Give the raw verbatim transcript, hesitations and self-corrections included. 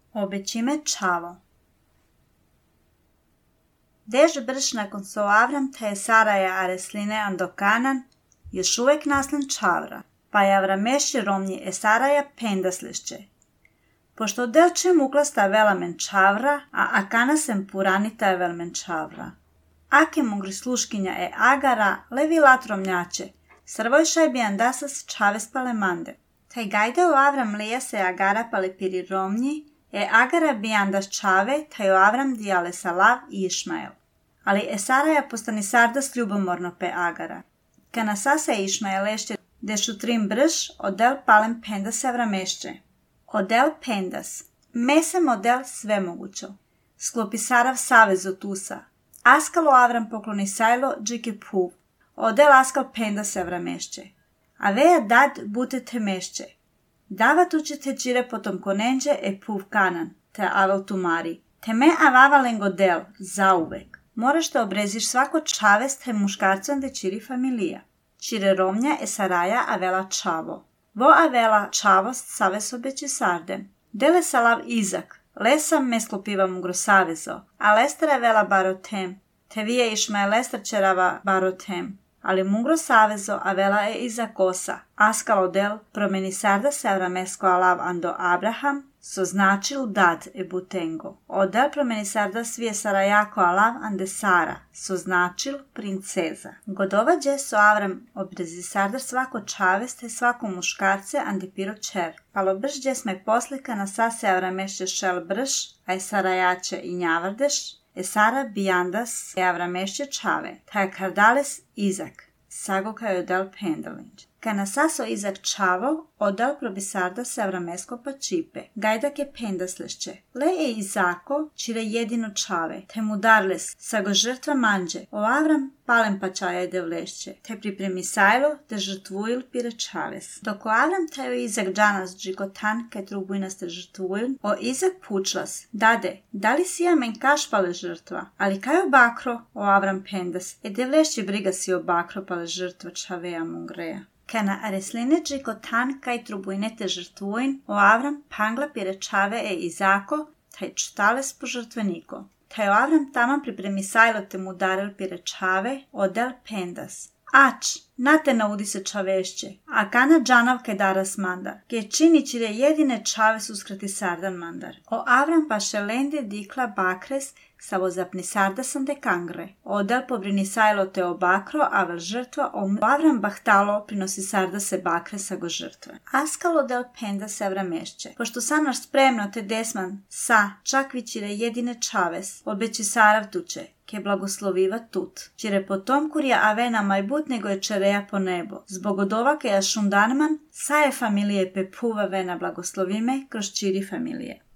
Obećime čavo. Dež brž nakon so Avram te Saraja aresline andokanan, još uvek naslen čavra, pa je Avrameši romnji Esaraja pendaslišće. Pošto delčim uklasta velamen čavra, a akanasem puranita velmen čavra. Ake mugri sluškinja e Agara, levi latrom njače, srvoj šajbi andasas čaves palemande. Taj gajde o Avram lija se Agara palepiri romnji, e Agara bi andas čave, taj o Avram dijale Salav i Išmael. Ali Esaraja postani sardas ljubomorno pe Agara. Kana sase Išmaelešće dešu trim brž, odel palem pendas Avramešće. Odel pendas. Mesem odel svemogućo. Sklopi Sarav savez od Tusa. Askalo Avram pokloni sajlo džike puv. Odel askal pendas Avramešće. A veja dad bute temešće. Davat učite džire potom konenđe e puv kanan, te avel tumari. Te me avavalen godel, zauvek. Moraš da obreziš svako čavest te muškarcom de čiri familija. Čire romnja Esaraja avela čavo. Vo avela čavost saves obeći sardem. Dele Salav Izak, lesam me sklopiva mugro savezo, a lestera vela barotem. Te vije Išmael lester čerava barotem. Ali mugro savezo avela e Izak osa, askalo del promeni sarda se avramesko alav ando Abraham, so značil dad e butengo. Odel promeni sarda svije Sarajako alav ande Sara, so značil princeza. Godovađe so Avram obrezi sardar svako čaveste, svako muškarce ande piro čer. Palo brž sme poslika na sase avramešće šel brž, aj Sarajače i njavardeš, e Sara bijandas e Avramešće čave, taj kardales Izak, sago kaj odel pendalinč. Kana saso Izak čavo, odel probisarda se Avramesko pa čipe, gajdak je pendaslešće. Le e Izako, čire jedino čave, te mu darles, sago žrtva manđe, o Avram palem pa čaja devlešće, te pripremi sajlo, te žrtvujil pire čaves. Dok o Avram teo Izak džanas džikotan, kaj trubujnas te žrtvujil, o Izak pučlas, dade, da li si ja men kaš pale žrtva, ali kaj o bakro, o Avram pendas, e devlešće briga si o bakro pale žrtva čaveja mungreja. Kana aresline džikotan kaj trubujnete žrtvuin, o Avram pangla pire čave e Izako, taj čtales po žrtveniko. Taj o Avram taman pripremi sajlo te mu darel pire čave, odel pendas. Ač, nate naudi se čavešće, a kana džanav kaj daras mandar, ke čini čire jedine čave suskrati sardan mandar. O Avram pa šelende dikla bakres, savo zapni sardasan de kangre. Odel pobrini sajlo te o bakro, avel žrtva o Avram bahtalo prinosi sardase bakre sago žrtve. Askal odel penda se Avramešće. Pošto sanaš spremno te desman sa čakvićire jedine čaves, obeći Sarav tuče, ke blagosloviva tut. Čire potom kurja avena majbut nego je čereja po nebo. Zbog od ovake ja šundanman, saje familije pe puva vena blagoslovime kroz čiri familije.